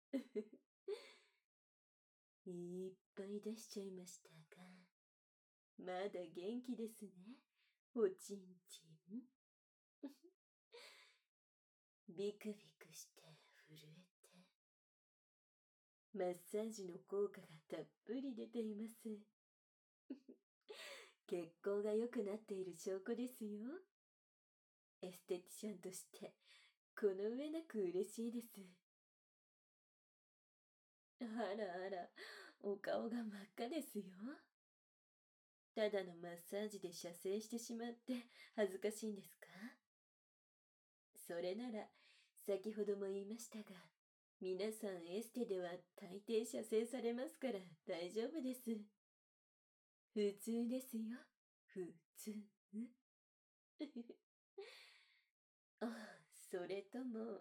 いっぱい出しちゃいましたが、まだ元気ですね、おちんちん。ビクビクして震えて、マッサージの効果がたっぷり出ています。血行が良くなっている証拠ですよ。エステティシャンとしてこの上なく嬉しいです。あらあら、お顔が真っ赤ですよ。ただのマッサージで射精してしまって恥ずかしいんですか？それなら、先ほども言いましたが、皆さんエステでは大抵射精されますから大丈夫です。普通ですよ。普通。あ、それとも、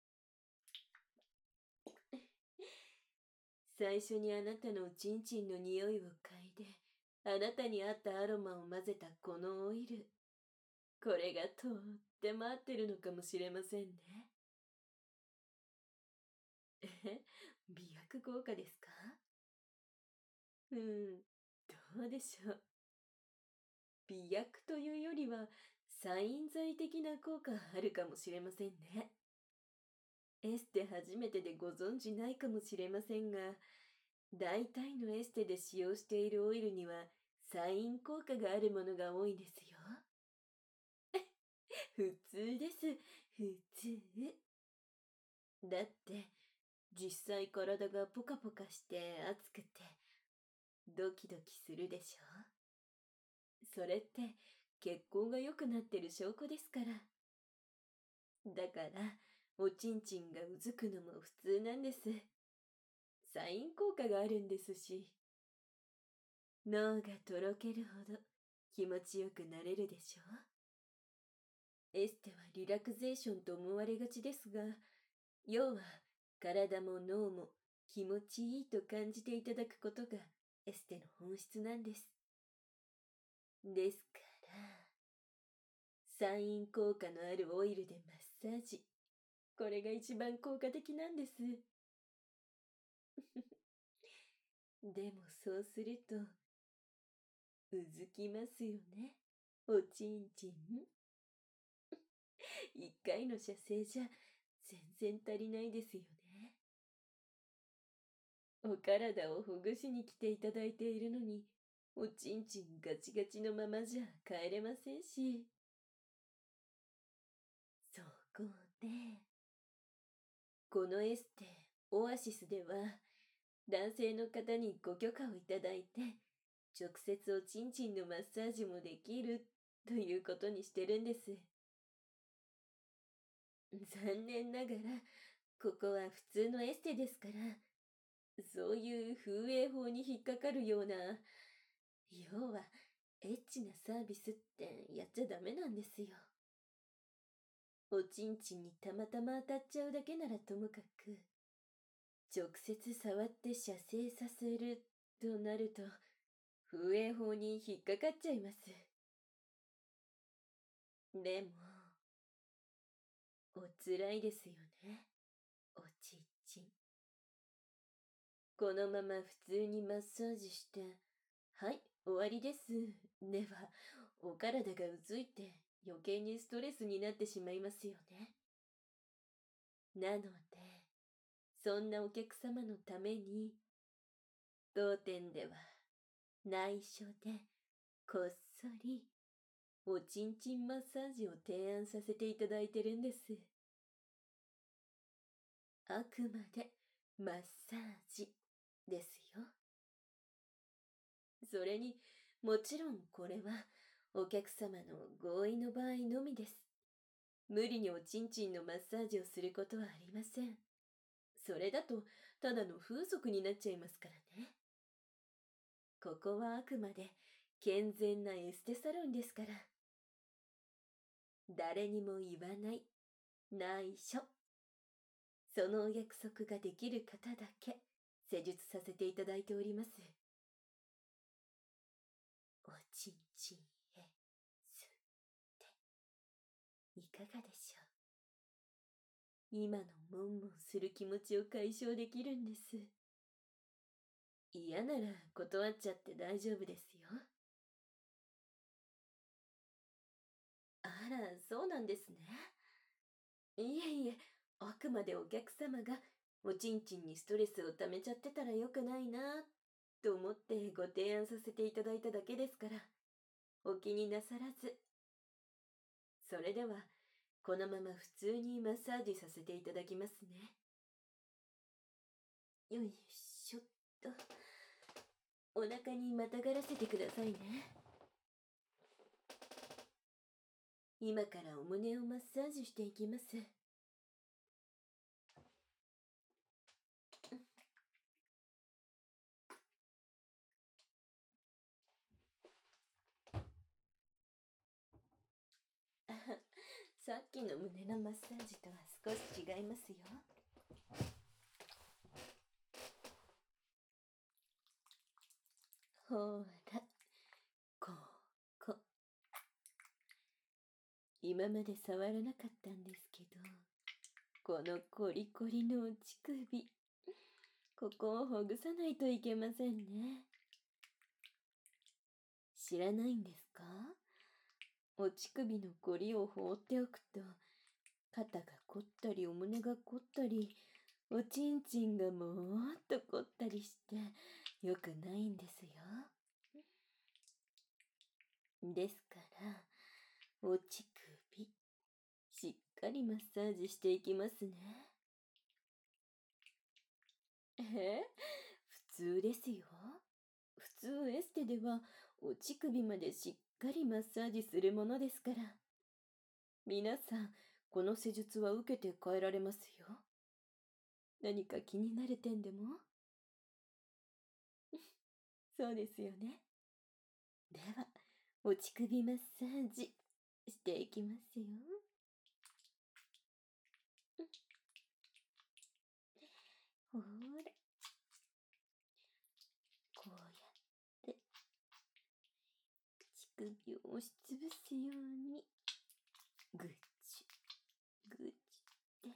最初にあなたのおちんちんの匂いを嗅いで、あなたに合ったアロマを混ぜたこのオイル。これがとっても合ってるのかもしれませんね。美白効果ですか？どうでしょう。美薬というよりは、散飲剤的な効果あるかもしれませんね。エステ初めてでご存知ないかもしれませんが、大体のエステで使用しているオイルには散飲効果があるものが多いんですよ。普通です。普通。だって、実際体がポカポカして熱くて、ドキドキするでしょ。それって血行が良くなってる証拠ですから。だから、おちんちんがうずくのも普通なんです。サイン効果があるんですし。脳がとろけるほど気持ちよくなれるでしょ。エステはリラクゼーションと思われがちですが、要は体も脳も気持ちいいと感じていただくことがエステの本質なんです。ですから、サイン効果のあるオイルでマッサージ。これが一番効果的なんです。でもそうすると、うずきますよね、おちんちん。一回の射精じゃ全然足りないですよね。お体をほぐしに来ていただいているのに、おちんちんガチガチのままじゃ帰れませんし。そこで、このエステ、オアシスでは、男性の方にご許可をいただいて、直接おちんちんのマッサージもできるということにしてるんです。残念ながら、ここは普通のエステですから、そういう風営法に引っかかるような、要は、エッチなサービスってやっちゃダメなんですよ。おちんちんにたまたま当たっちゃうだけならともかく、直接触って射精させるとなると、風営法に引っかかっちゃいます。でも、おつらいですよね、おちんちん。このまま普通にマッサージして、はい、終わりです。では、お体がうずいて余計にストレスになってしまいますよね。なので、そんなお客様のために、当店では内緒でこっそりおちんちんマッサージを提案させていただいてるんです。あくまでマッサージですよ。それに、もちろんこれはお客様の合意の場合のみです。無理におちんちんのマッサージをすることはありません。それだとただの風俗になっちゃいますからね。ここはあくまで健全なエステサロンですから。誰にも言わない、内緒。そのお約束ができる方だけ施術させていただいております。おちんちんへ吸っていかがでしょう。今のもんもんする気持ちを解消できるんです。嫌なら断っちゃって大丈夫ですよ。あら、そうなんですね。いえいえ、あくまでお客様がおちんちんにストレスを溜めちゃってたら良くないなと思ってご提案させていただいただけですから、お気になさらず。それでは、このまま普通にマッサージさせていただきますね。よいしょっと。お腹にまたがらせてくださいね。今からお胸をマッサージしていきます。さっきの胸のマッサージとは少し違いますよ。ほら、ここ。今まで触らなかったんですけど、このコリコリの乳首、ここをほぐさないといけませんね。知らないんですか？お乳首のコリを放っておくと、肩が凝ったりお胸が凝ったり、おちんちんがもーっと凝ったりして良くないんですよ。ですから、お乳首、しっかりマッサージしていきますね。普通ですよ。普通エステではお乳首までしっかりマッサージするものですから。皆さん、この施術は受けて帰られますよ。何か気になる点でも？そうですよね。では、お乳首マッサージしていきますよ。ほら、こうやって乳首を押しつぶすように、ぐっちぐっちって。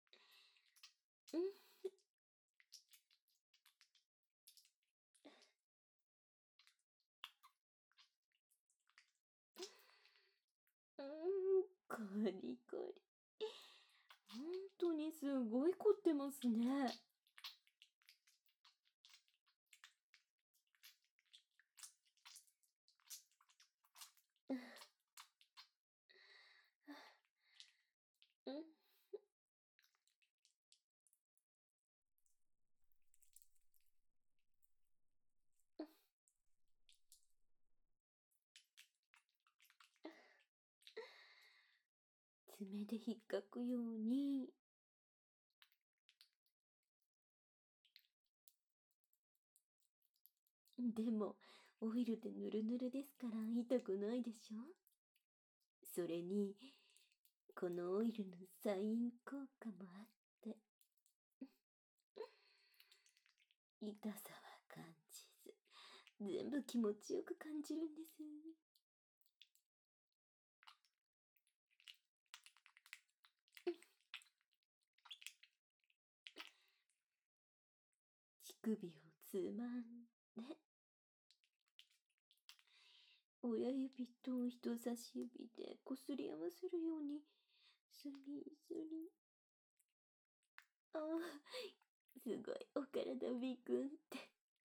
コリコリ。本当にすごい凝ってますね。爪で引っかくように。でも、オイルでヌルヌルですから痛くないでしょ？それに、このオイルのサイン効果もあって、痛さは感じず、全部気持ちよく感じるんです。乳首をつまんで、親指と人差し指でこすり合わせるように、スリスリ。ああ、すごいお体びくんって。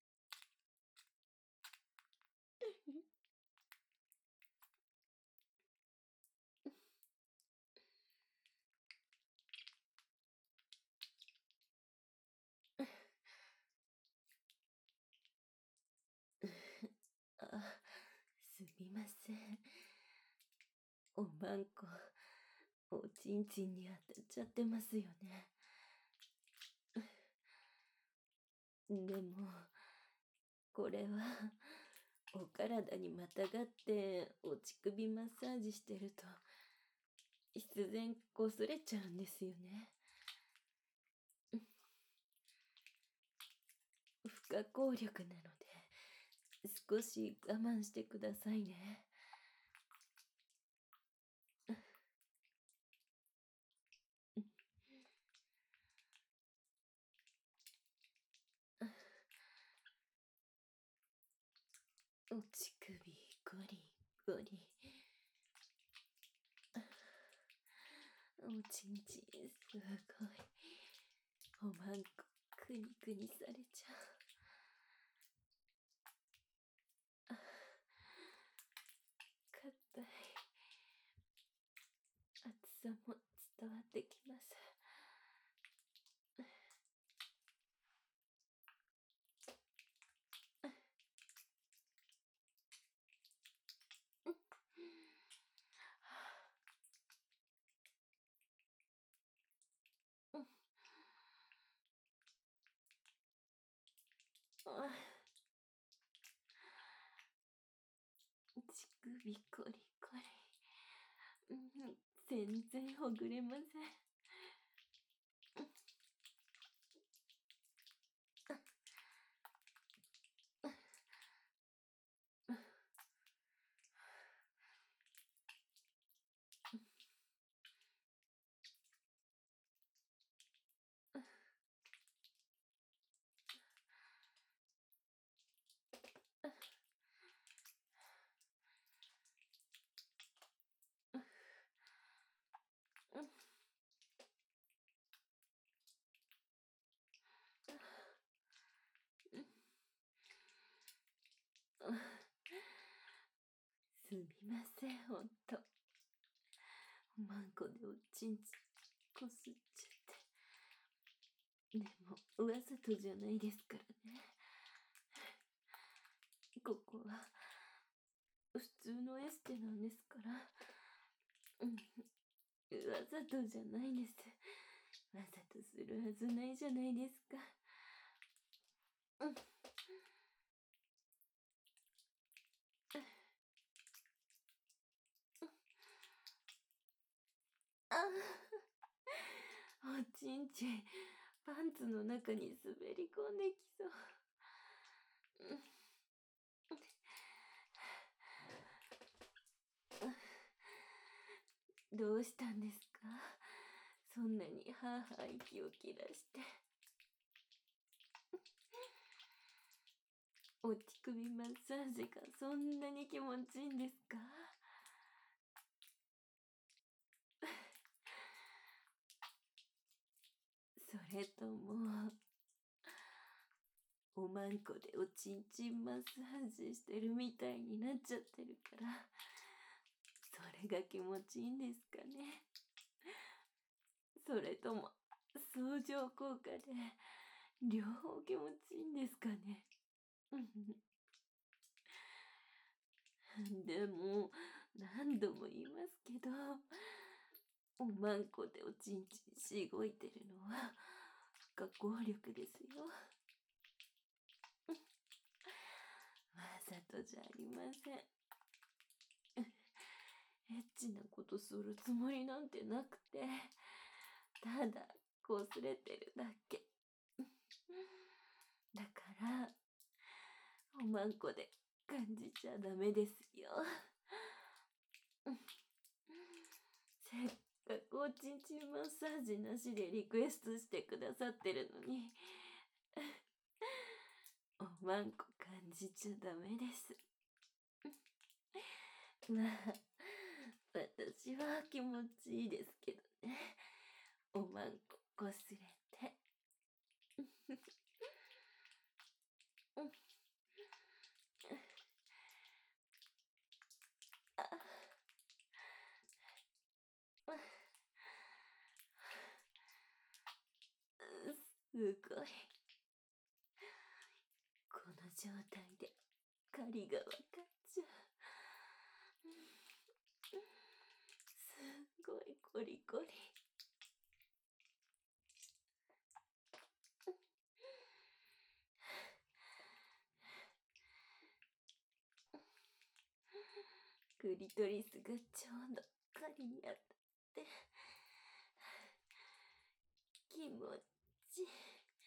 あ、すみません。おまんこ、おちんちんに当たっちゃってますよね。でも、これは、お体にまたがってお乳首マッサージしてると、必然こすれちゃうんですよね。不可抗力なので、少し我慢してくださいね。 お乳首ゴリゴリ。おちんちんすごい。おまんこくにくにされちゃう。硬い。熱さも伝わってきます。乳首コリコリ。全然ほぐれません。すみません、ほんと。おまんこでおちんちこすっちゃって。でも、わざとじゃないですからね。ここは、普通のエステなんですから。わざとじゃないです。わざとするはずないじゃないですか。おちんちん、パンツの中に滑り込んできそう。どうしたんですか？そんなにハーハー息を切らして。お乳首マッサージがそんなに気持ちいいんですか？それとも、おまんこでおちんちんマッサージしてるみたいになっちゃってるから、それが気持ちいいんですかね。それとも、相乗効果で、両方気持ちいいんですかね。でも、何度も言いますけど、おまんこでおちんちんしごいてるのは、不可抗力ですよ。わざとじゃありません。エッチなことするつもりなんてなくて、ただ、こすれてるだけ。だから、おまんこで感じちゃダメですよ。せっかくおちんちんマッサージなしでリクエストしてくださってるのに、おまんこ感じちゃダメです。まあ、私は気持ちいいですけどね。おまんここすれて。すごい。この状態で狩りがわかっちゃう。すごいコリコリ。クリトリスがちょうど狩りにあって、気持ちいい。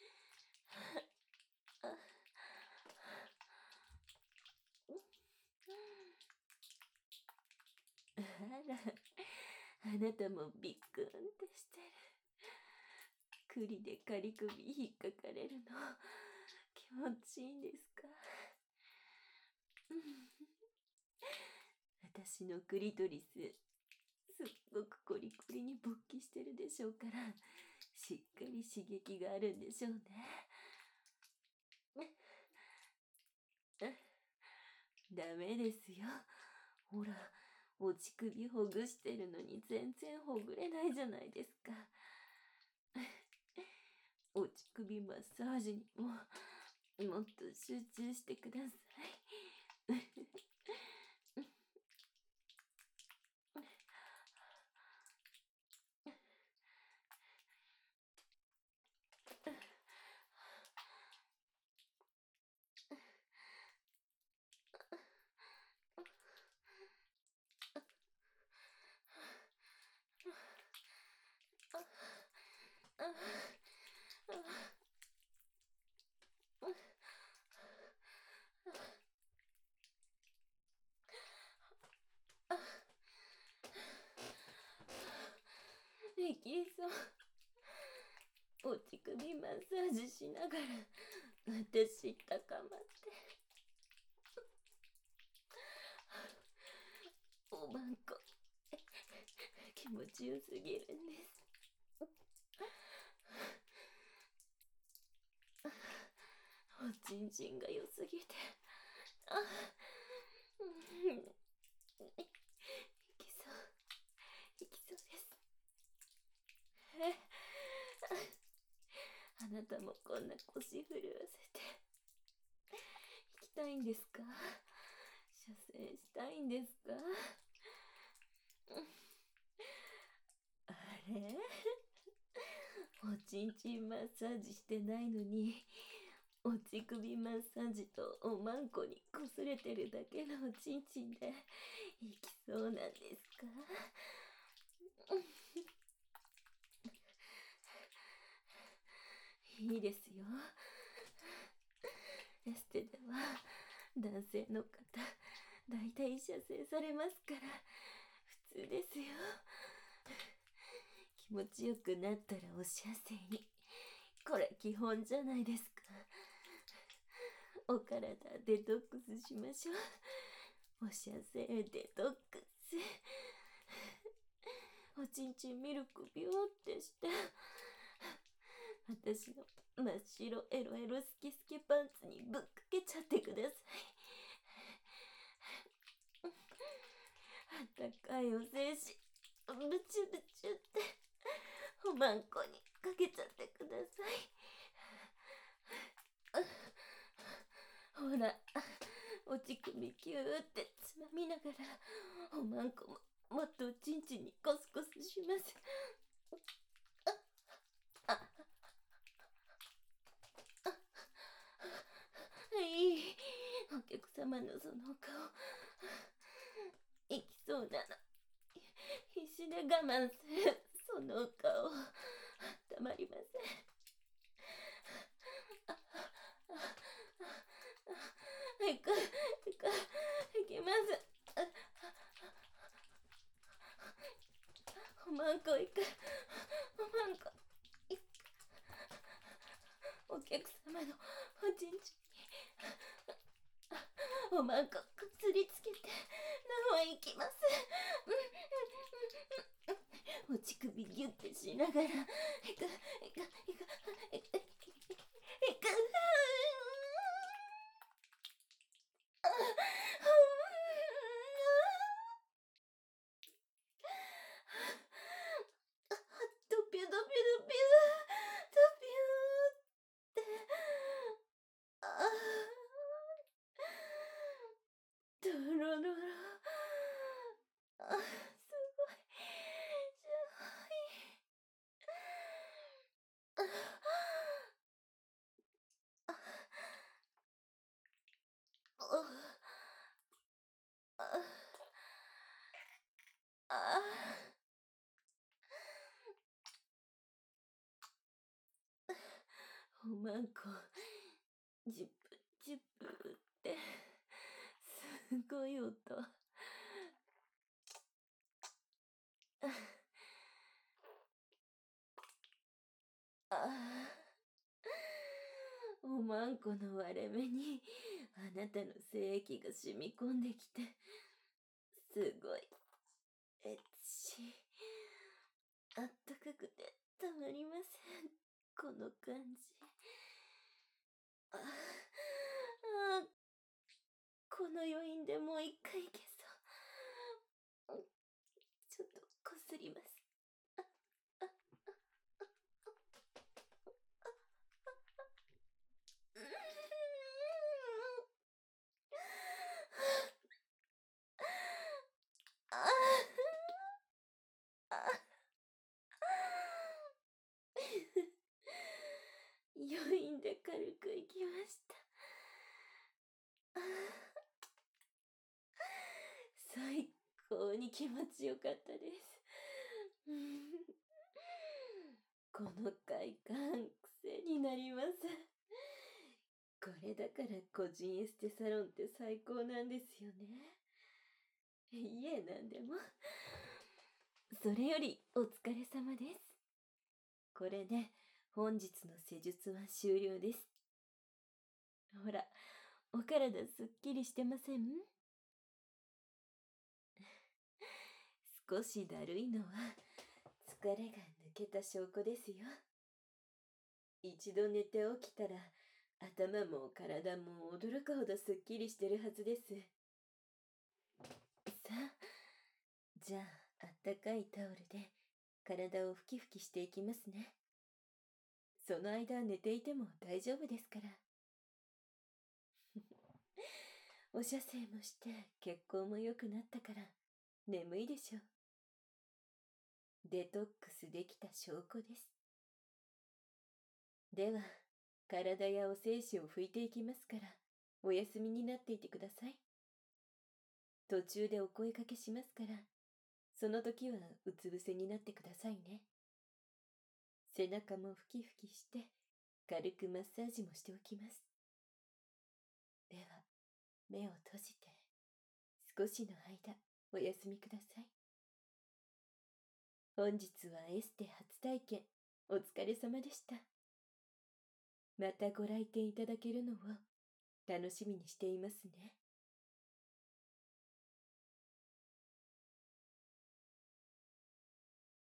あら、あなたもびっくんってしてる。栗で仮首引っかかれるの気持ちいいんですか？ 私のクリトリス、すっごくコリコリに勃起してるでしょうから、しっかり刺激があるんでしょうね。ダメですよ。ほら、落ち首ほぐしてるのに全然ほぐれないじゃないですか。落ち首マッサージにもっと集中してください。エキさん、落ち首マッサージしながら私高まっておまんこ気持ちよすぎるんです。おちんちんが良すぎていきそうです。あなたもこんな腰震わせて行きたいんですか？射精したいんですか？あれおちんちんマッサージしてないのに、落ち首マッサージとおまんこに擦れてるだけのおちんちんでいきそうなんですか？いいですよ。エステでは男性の方だいたい射精されますから普通ですよ。気持ちよくなったらお射精に、これ基本じゃないですか。お体デトックスしましょう。お射精デトックス。おちんちんミルクビューってして私の真っ白エロエロスケスケパンツにぶっかけちゃってください。あったかいお精子ブチュブチュっておまんこにかけちゃってください。ほら、おち首キューってつまみながらおまんこももっとおちんちんにコスコスします。はい、お客様のその顔いきそうなの必死で我慢するその顔たまりません。いきます。おまんこいく。おまんこお客様のおちんちんにおまんこくつりつけてなおいきます。おち首ギュッてしながらいく。ドピュドピュドピュドピュってドロロロすごいしょおまんこジュプジュプってすごい音。おまんこの割れ目にあなたの精液が染み込んできて、すごい、エッチ。あったかくてたまりません。この感じ。ああ、この余韻でもう一回いけそう。ちょっとこすります。余韻で軽くいきました。最高に気持ちよかったです。この快感、癖になります。これだから個人エステサロンって最高なんですよね。いえ、なんでも。それよりお疲れ様です。これで本日の施術は終了です。ほら、お体すっきりしてません？少しだるいのは疲れが抜けた証拠ですよ。一度寝て起きたら頭も体も驚くほどすっきりしてるはずです。さあ、じゃあ、あったかいタオルで体をふきふきしていきますね。その間寝ていても大丈夫ですから。お射精もして血行も良くなったから眠いでしょう。デトックスできた証拠です。では、体やお精子を拭いていきますから、お休みになっていてください。途中でお声かけしますから、その時はうつ伏せになってくださいね。背中もふきふきして、軽くマッサージもしておきます。では、目を閉じて、少しの間、お休みください。本日はエステ初体験、お疲れ様でした。またご来店いただけるのを楽しみにしていますね。